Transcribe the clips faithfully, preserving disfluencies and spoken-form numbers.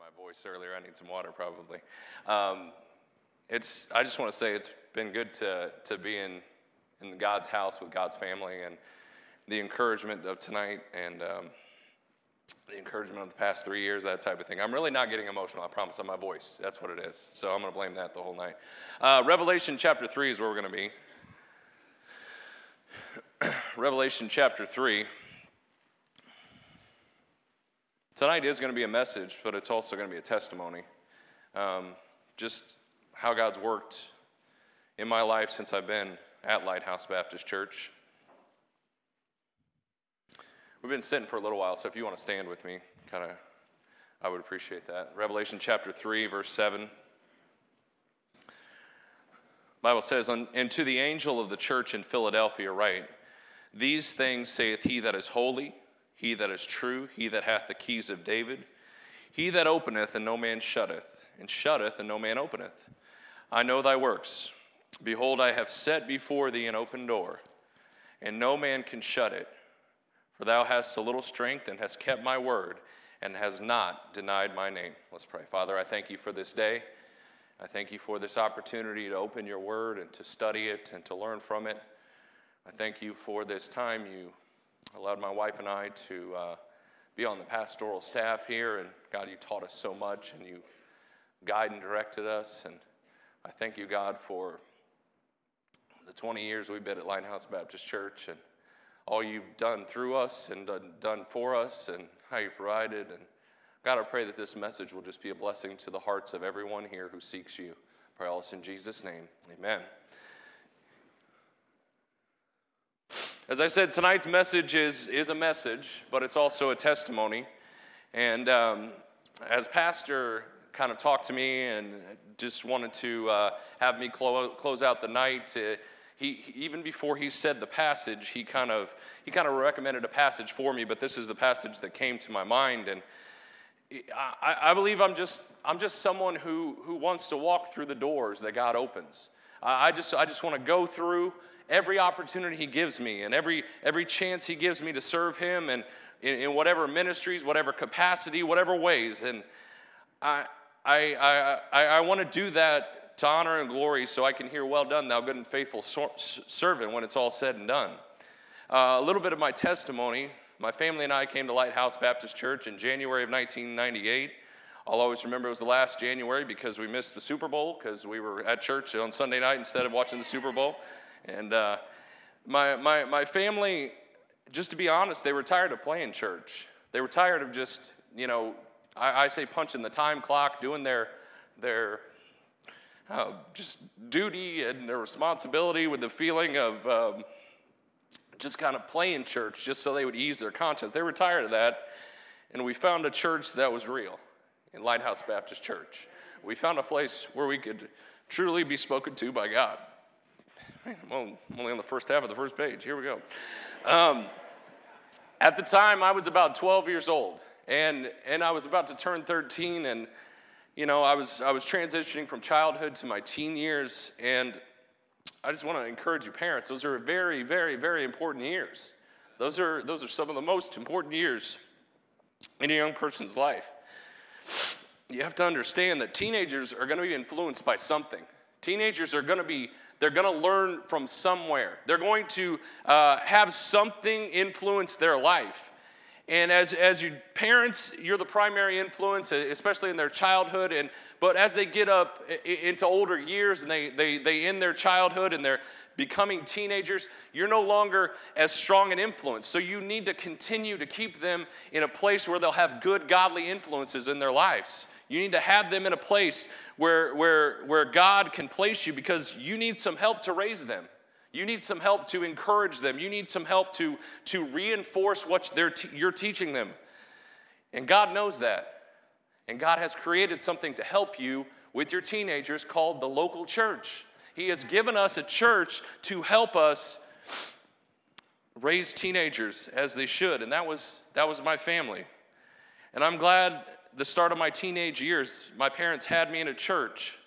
my voice earlier. I need some water probably. Um, it's. I just want to say it's been good to to be in in God's house with God's family, and the encouragement of tonight and um, the encouragement of the past three years, that type of thing. I'm really not getting emotional, I promise, on my voice. That's what it is. So I'm going to blame that the whole night. Uh, Revelation chapter three is where we're going to be. Revelation chapter three. Tonight is going to be a message, but it's also going to be a testimony. Um, just how God's worked in my life since I've been at Lighthouse Baptist Church. We've been sitting for a little while, so if you want to stand with me, kind of, I would appreciate that. Revelation chapter three, verse seven. The Bible says, "And to the angel of the church in Philadelphia write, These things saith he that is holy, he that is true, he that hath the keys of David, he that openeth and no man shutteth, and shutteth and no man openeth. I know thy works. Behold, I have set before thee an open door, and no man can shut it. For thou hast a little strength, and hast kept my word, and hast not denied my name." Let's pray. Father, I thank you for this day. I thank you for this opportunity to open your word and to study it and to learn from it. I thank you for this time you allowed my wife and I to uh, be on the pastoral staff here. And God, you taught us so much, and you guided and directed us. And I thank you, God, for the twenty years we've been at Lighthouse Baptist Church, and all you've done through us and done for us, and how you provided. And God, I pray that this message will just be a blessing to the hearts of everyone here who seeks you. I pray all this in Jesus' name. Amen. As I said, tonight's message is, is a message, but it's also a testimony. And um, as Pastor kind of talked to me and just wanted to uh, have me clo- close out the night, uh, he even before he said the passage, he kind of he kind of recommended a passage for me. But this is the passage that came to my mind, and I, I believe I'm just I'm just someone who who wants to walk through the doors that God opens. I just I just want to go through every opportunity he gives me, and every every chance he gives me to serve him, and in, in whatever ministries, whatever capacity, whatever ways. And I I I I want to do that to honor and glory, so I can hear, "Well done, thou good and faithful servant," when it's all said and done. Uh, a little bit of my testimony. My family and I came to Lighthouse Baptist Church in January of nineteen ninety-eight. I'll always remember it was the last January because we missed the Super Bowl because we were at church on Sunday night instead of watching the Super Bowl. And uh, my, my, my family, just to be honest, they were tired of playing church. They were tired of just, you know, I, I say punching the time clock, doing their their uh, just duty and their responsibility with the feeling of um, just kind of playing church just so they would ease their conscience. They were tired of that, and we found a church that was real in Lighthouse Baptist Church. We found a place where we could truly be spoken to by God. Well, I'm only on the first half of the first page. Here we go. Um, at the time, I was about twelve years old, and and I was about to turn thirteen, and you know, I was I was transitioning from childhood to my teen years, and I just want to encourage you, parents. Those are very, very, very important years. Those are those are some of the most important years in a young person's life. You have to understand that teenagers are going to be influenced by something. Teenagers are going to be They're going to learn from somewhere. They're going to uh, have something influence their life. And as as you parents, you're the primary influence, especially in their childhood. And but as they get up into older years and they they they end their childhood and they're becoming teenagers, you're no longer as strong an influence. So you need to continue to keep them in a place where they'll have good, godly influences in their lives. You need to have them in a place where, where, where God can place you, because you need some help to raise them. You need some help to encourage them. You need some help to, to reinforce what they're te- you're teaching them. And God knows that. And God has created something to help you with your teenagers called the local church. He has given us a church to help us raise teenagers as they should. And that was that was my family. And I'm glad the start of my teenage years, my parents had me in a church.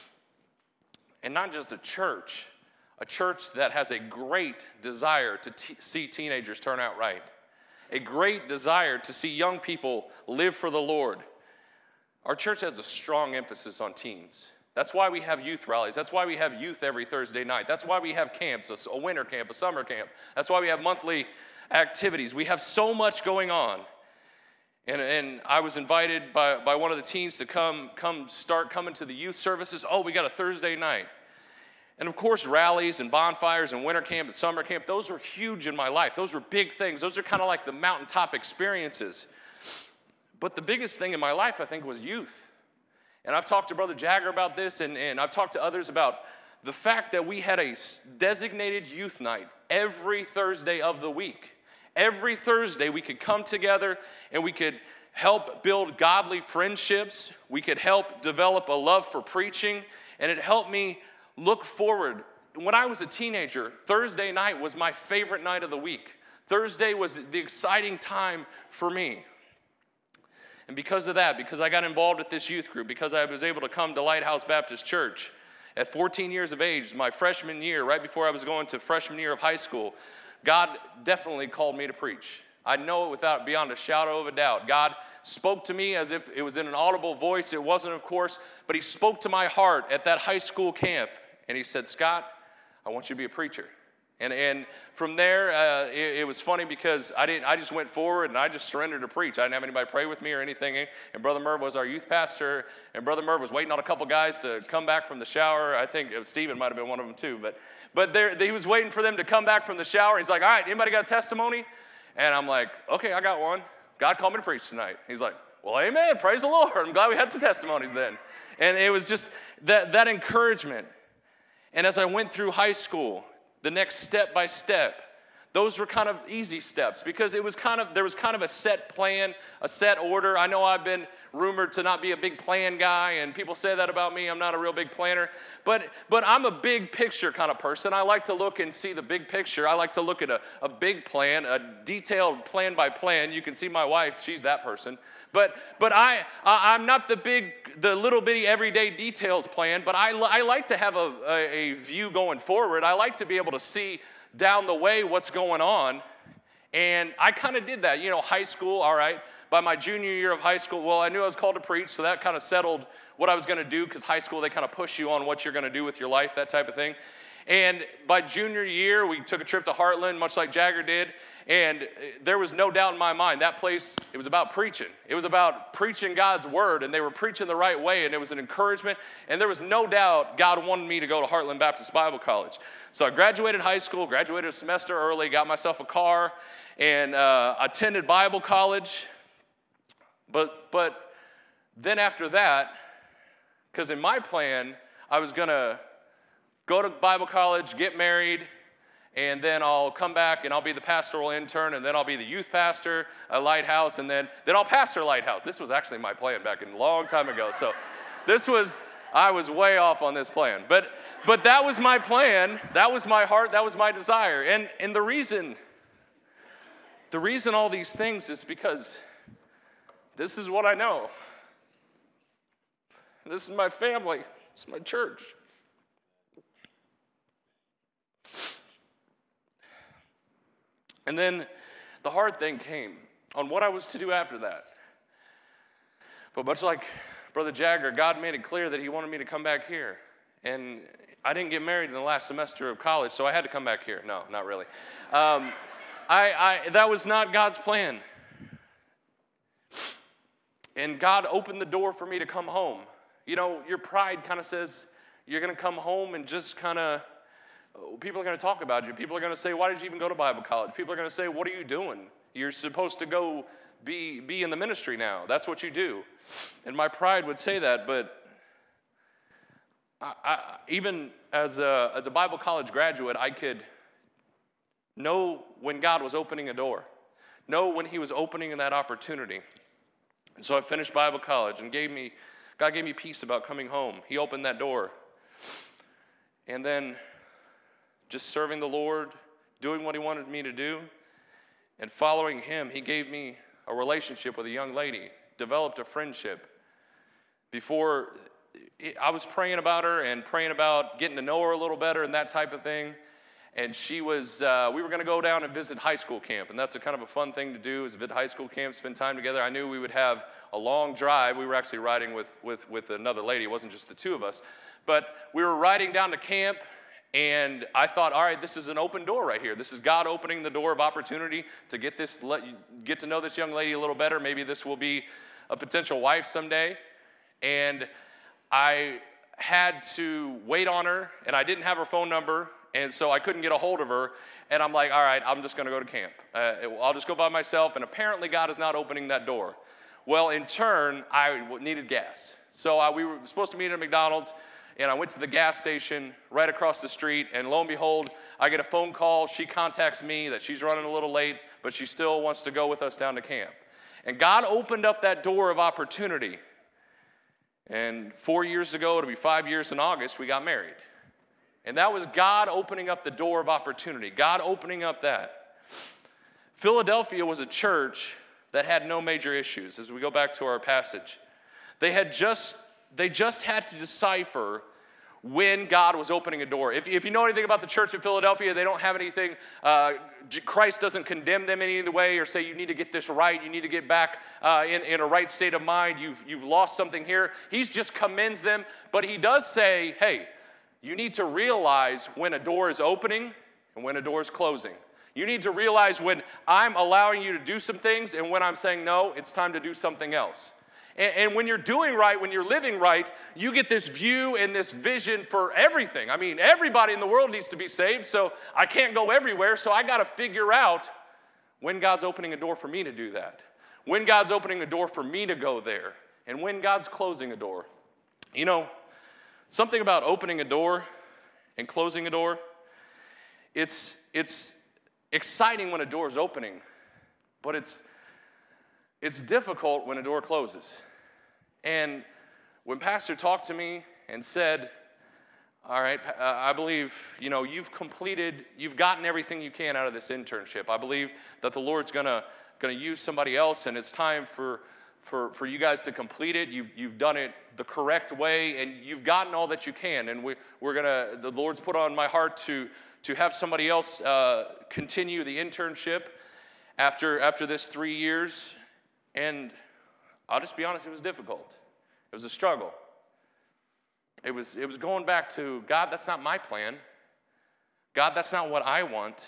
And not just a church, a church that has a great desire to t- see teenagers turn out right. A great desire to see young people live for the Lord. Our church has a strong emphasis on teens. That's why we have youth rallies. That's why we have youth every Thursday night. That's why we have camps, a winter camp, a summer camp. That's why we have monthly activities. We have so much going on. And, and I was invited by, by one of the teens to come, come start coming to the youth services. Oh, we got a Thursday night. And of course, rallies and bonfires and winter camp and summer camp, those were huge in my life. Those were big things. Those are kind of like the mountaintop experiences. But the biggest thing in my life, I think, was youth. And I've talked to Brother Jagger about this, and, and I've talked to others about the fact that we had a designated youth night every Thursday of the week. Every Thursday, we could come together and we could help build godly friendships. We could help develop a love for preaching, and it helped me look forward. When I was a teenager, Thursday night was my favorite night of the week. Thursday was the exciting time for me. And because of that, because I got involved with this youth group, because I was able to come to Lighthouse Baptist Church at fourteen years of age, my freshman year, right before I was going to freshman year of high school, God definitely called me to preach. I know it without beyond a shadow of a doubt. God spoke to me as if it was in an audible voice. It wasn't, of course, but he spoke to my heart at that high school camp. And he said, Scott, I want you to be a preacher. And and from there, uh, it, it was funny because I didn't. I just went forward and I just surrendered to preach. I didn't have anybody pray with me or anything. And Brother Merv was our youth pastor. And Brother Merv was waiting on a couple guys to come back from the shower. I think Stephen might have been one of them too. But but there, he was waiting for them to come back from the shower. He's like, all right, anybody got a testimony? And I'm like, okay, I got one. God called me to preach tonight. He's like, well, amen. Praise the Lord. I'm glad we had some testimonies then. And it was just that that encouragement. And as I went through high school, the next step by step, those were kind of easy steps because it was kind of, there was kind of a set plan, a set order. I know I've been rumored to not be a big plan guy, and people say that about me. I'm not a real big planner, but but I'm a big picture kind of person. I like to look and see the big picture. I like to look at a, a big plan, a detailed plan by plan. You can see my wife, she's that person. But but I, I I'm not the big, the little bitty everyday details plan, but I, I like to have a, a, a view going forward. I like to be able to see down the way what's going on. And I kind of did that. You know, high school, all right. By my junior year of high school, well, I knew I was called to preach, so that kind of settled what I was going to do because high school, they kind of push you on what you're going to do with your life, that type of thing. And by junior year, we took a trip to Heartland, much like Jagger did, and there was no doubt in my mind that place, it was about preaching. It was about preaching God's word, and they were preaching the right way, and it was an encouragement, and there was no doubt God wanted me to go to Heartland Baptist Bible College. So I graduated high school, graduated a semester early, got myself a car, and uh, attended Bible college. But, but then after that, because in my plan, I was going to go to Bible college, get married, and then I'll come back and I'll be the pastoral intern, and then I'll be the youth pastor at Lighthouse, and then, then I'll pastor Lighthouse. This was actually my plan back in a long time ago. So this was, I was way off on this plan. But, but that was my plan. That was my heart. That was my desire. And, and the reason, the reason all these things is because this is what I know. This is my family. This is my church. And then the hard thing came on what I was to do after that. But much like Brother Jagger, God made it clear that he wanted me to come back here. And I didn't get married in the last semester of college, so I had to come back here. No, not really. Um, I, I, that was not God's plan. And God opened the door for me to come home. You know, your pride kind of says you're going to come home and just kind of, people are going to talk about you. People are going to say, why did you even go to Bible college? People are going to say, what are you doing? You're supposed to go be, be in the ministry now. That's what you do. And my pride would say that, but I, I, even as a, as a Bible college graduate, I could know when God was opening a door, know when he was opening that opportunity. And so I finished Bible college and gave me, God gave me peace about coming home. He opened that door. And then just serving the Lord, doing what he wanted me to do, and following him, he gave me a relationship with a young lady, developed a friendship. Before, I was praying about her and praying about getting to know her a little better and that type of thing. And she was, uh, we were going to go down and visit high school camp. And that's a kind of a fun thing to do, is visit high school camp, spend time together. I knew we would have a long drive. We were actually riding with, with, with another lady. It wasn't just the two of us. But we were riding down to camp, and I thought, all right, this is an open door right here. This is God opening the door of opportunity to get this, let, get to know this young lady a little better. Maybe this will be a potential wife someday. And I had to wait on her, and I didn't have her phone number. And so I couldn't get a hold of her, and I'm like, all right, I'm just going to go to camp. Uh, I'll just go by myself, and apparently God is not opening that door. Well, in turn, I needed gas. So uh, we were supposed to meet at McDonald's, and I went to the gas station right across the street, and lo and behold, I get a phone call. She contacts me that she's running a little late, but she still wants to go with us down to camp. And God opened up that door of opportunity. And four years ago, it'll be five years in August, we got married. And that was God opening up the door of opportunity, God opening up that. Philadelphia was a church that had no major issues, as we go back to our passage. They had just, they just had to decipher when God was opening a door. If, if you know anything about the church in Philadelphia, they don't have anything, uh, Christ doesn't condemn them in any way or say you need to get this right, you need to get back uh, in, in a right state of mind, you've, you've lost something here. He just commends them, but he does say, hey, you need to realize when a door is opening and when a door is closing. You need to realize when I'm allowing you to do some things and when I'm saying, no, it's time to do something else. And, and when you're doing right, when you're living right, you get this view and this vision for everything. I mean, everybody in the world needs to be saved, so I can't go everywhere, so I got to figure out when God's opening a door for me to do that, when God's opening a door for me to go there, and when God's closing a door. You know, something about opening a door and closing a door, it's, it's exciting when a door is opening, but it's, it's difficult when a door closes. And when Pastor talked to me and said, all right, uh, I believe, you know, you've completed, you've gotten everything you can out of this internship. I believe that the Lord's gonna, gonna use somebody else, and it's time for For, for you guys to complete it. You've, you've done it the correct way, and you've gotten all that you can. And we, we're going to, the Lord's put on my heart to, to have somebody else uh, continue the internship after, after this three years. And I'll just be honest, it was difficult. It was a struggle. It was, it was going back to, God, that's not my plan. God, that's not what I want.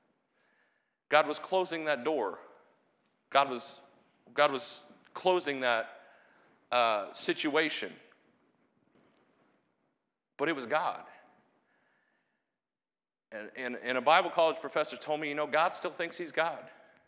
God was closing that door. God was, God was closing that uh, situation. But it was God. And, and, and a Bible college professor told me, you know, God still thinks he's God.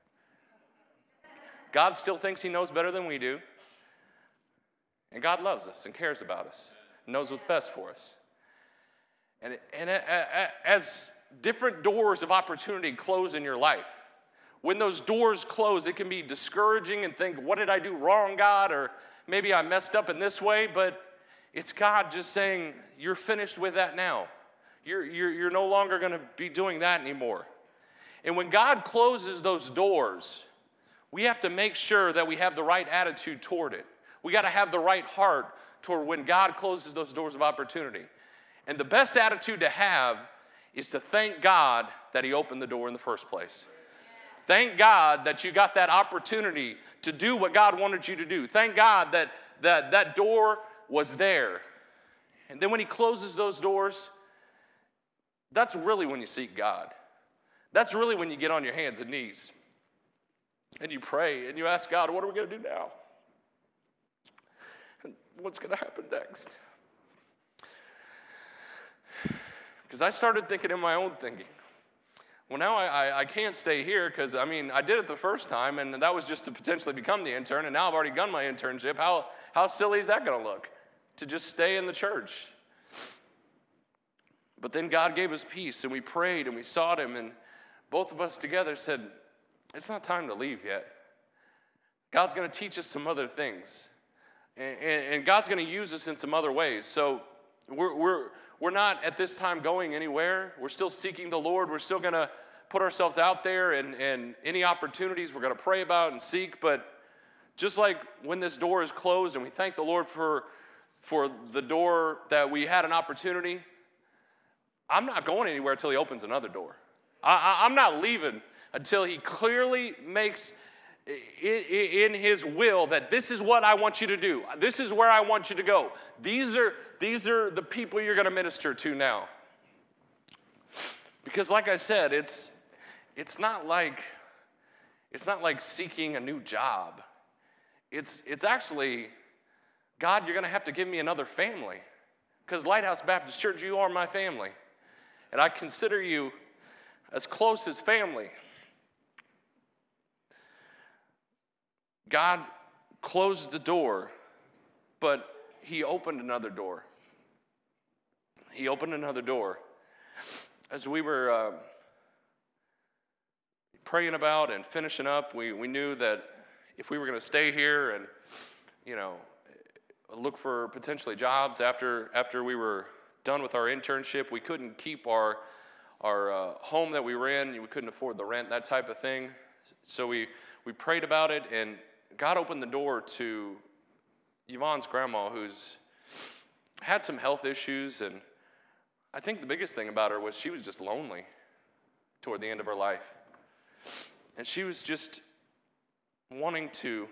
God still thinks he knows better than we do. And God loves us and cares about us, knows what's best for us. And, and as different doors of opportunity close in your life, when those doors close, it can be discouraging and think, what did I do wrong, God? Or maybe I messed up in this way, but it's God just saying, you're finished with that now. You're, you're, you're no longer going to be doing that anymore. And when God closes those doors, we have to make sure that we have the right attitude toward it. We got to have the right heart toward when God closes those doors of opportunity. And the best attitude to have is to thank God that he opened the door in the first place. Thank God that you got that opportunity to do what God wanted you to do. Thank God that that, that door was there. And then when he closes those doors, that's really when you seek God. That's really when you get on your hands and knees. And you pray and you ask God, what are we going to do now? And what's going to happen next? Because I started thinking in my own thinking. Well, now I, I, I can't stay here because, I mean, I did it the first time, and that was just to potentially become the intern, and now I've already done my internship. How, how silly is that going to look, to just stay in the church? But then God gave us peace, and we prayed, and we sought him, and both of us together said, it's not time to leave yet. God's going to teach us some other things, and, and, and God's going to use us in some other ways. So we're, we're, we're not at this time going anywhere. We're still seeking the Lord. We're still going to put ourselves out there, and, and any opportunities we're going to pray about and seek. But just like when this door is closed, and we thank the Lord for, for the door that we had an opportunity, I'm not going anywhere until he opens another door. I, I, I'm not leaving until he clearly makes in his will that this is what I want you to do. This is where I want you to go. These are, these are the people you're going to minister to now. Because like I said, it's, it's not like, it's not like seeking a new job. It's, it's actually, God, you're going to have to give me another family. Because Lighthouse Baptist Church, you are my family. And I consider you as close as family. God closed the door, but he opened another door. He opened another door. As we were uh, praying about and finishing up, we, we knew that if we were going to stay here and, you know, look for potentially jobs after after we were done with our internship, we couldn't keep our our uh, home that we were in. We couldn't afford the rent, that type of thing. So we, we prayed about it, and God opened the door to Yvonne's grandma, who's had some health issues, and I think the biggest thing about her was she was just lonely toward the end of her life. And she was just wanting to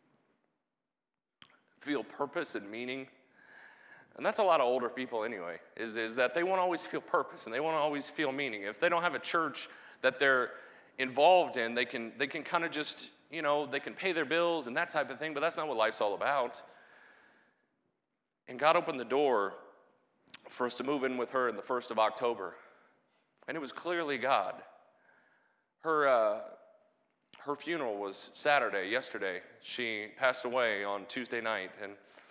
feel purpose and meaning. And that's a lot of older people anyway, is, is that they won't always feel purpose and they won't always feel meaning. If they don't have a church that they're involved in, they can they can kind of just, you know, they can pay their bills and that type of thing, but that's not what life's all about. And God opened the door for us to move in with her in the first of October. And it was clearly God. Her uh, her funeral was Saturday, yesterday. She passed away on Tuesday night, and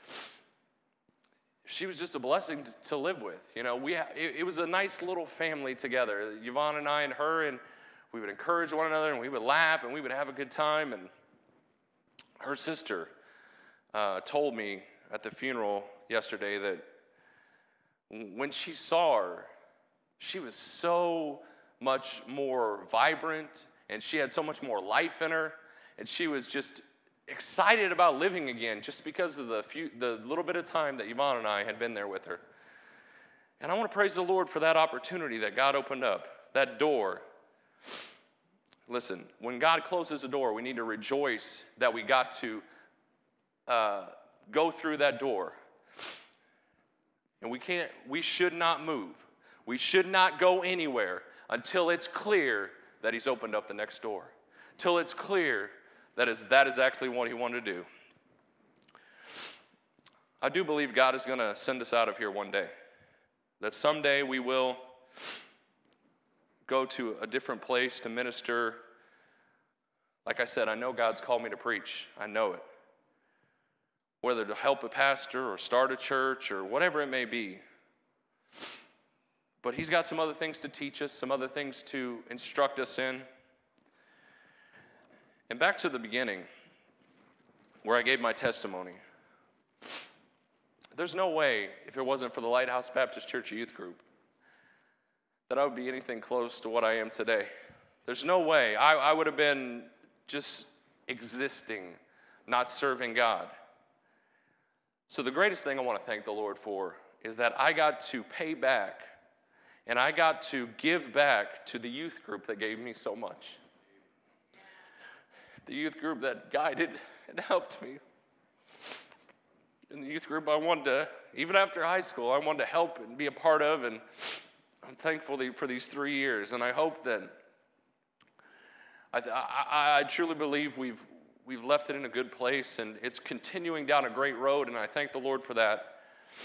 she was just a blessing to, to live with. You know, we ha- it, it was a nice little family together. Yvonne and I and her, and we would encourage one another, and we would laugh, and we would have a good time. And her sister uh, told me at the funeral yesterday that when she saw her, she was so much more vibrant, and she had so much more life in her, and she was just excited about living again just because of the few, the little bit of time that Yvonne and I had been there with her. And I want to praise the Lord for that opportunity that God opened up, that door. Listen, when God closes a door, we need to rejoice that we got to uh, go through that door. And we can't, we should not move. We should not go anywhere until it's clear that he's opened up the next door. Till it's clear that is, that is actually what he wanted to do. I do believe God is going to send us out of here one day. That someday we will go to a different place to minister. Like I said, I know God's called me to preach. I know it. Whether to help a pastor or start a church or whatever it may be. But he's got some other things to teach us, some other things to instruct us in. And back to the beginning, where I gave my testimony. There's no way, if it wasn't for the Lighthouse Baptist Church Youth Group, that I would be anything close to what I am today. There's no way. I, I would have been just existing, not serving God. So the greatest thing I want to thank the Lord for is that I got to pay back, and I got to give back to the youth group that gave me so much. The youth group that guided and helped me. In the youth group I wanted to, even after high school, I wanted to help and be a part of, and I'm thankful for these three years, and I hope that, I, I, I truly believe we've, we've left it in a good place, and it's continuing down a great road, and I thank the Lord for that.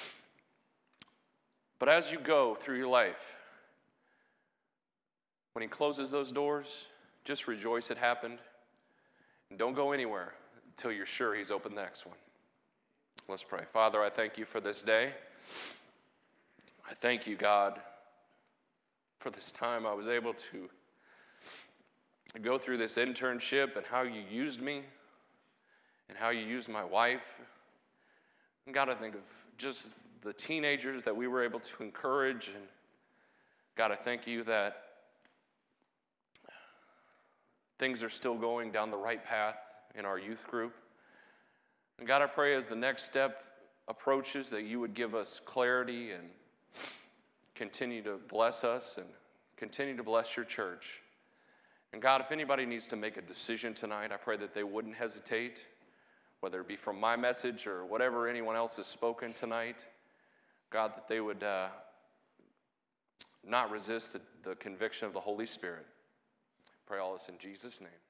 But as you go through your life, when he closes those doors, just rejoice it happened. And don't go anywhere until you're sure he's opened the next one. Let's pray. Father, I thank you for this day. I thank you, God, for this time I was able to go through this internship and how you used me and how you used my wife. And God, I think of just the teenagers that we were able to encourage. And God, I thank you that things are still going down the right path in our youth group. And God, I pray as the next step approaches that you would give us clarity and continue to bless us and continue to bless your church. And God, if anybody needs to make a decision tonight, I pray that they wouldn't hesitate, whether it be from my message or whatever anyone else has spoken tonight. God, that they would uh, not resist the, the conviction of the Holy Spirit. Pray all this in Jesus' name.